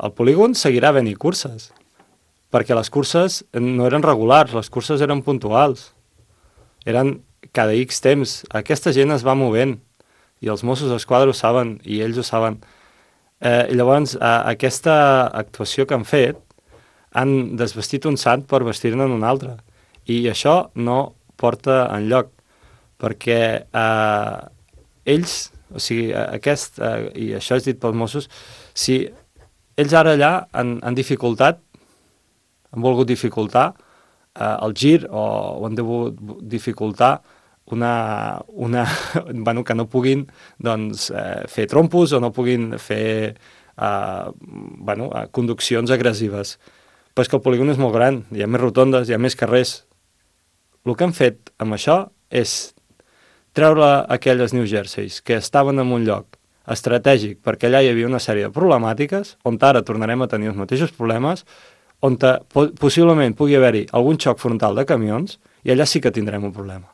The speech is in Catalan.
al polígon seguirà havent-hi curses, perquè les curses no eren regulars, les curses eren puntuals. Eren cada X temps. Aquesta gent es va movent, i els Mossos d'Esquadra ho saben, i ells ho saben. Llavors, aquesta actuació que han fet, han desvestit un sant per vestir-ne un altre. I això no porta enlloc, perquè ells, o sigui, i això és dit pels Mossos, si ells ara allà han dificultat, han volgut dificultar el gir o han volgut dificultar bueno, que no puguin doncs, fer trompos o no puguin fer bueno, conduccions agressives. Però és que el polígon és molt gran, hi ha més rotondes, hi ha més carrers. El que han fet amb això és treure aquelles New Jerseys que estaven en un lloc estratègic, perquè allà hi havia una sèrie de problemàtiques, on ara tornarem a tenir els mateixos problemes, on possiblement pugui haver-hi algun xoc frontal de camions, i allà sí que tindrem un problema.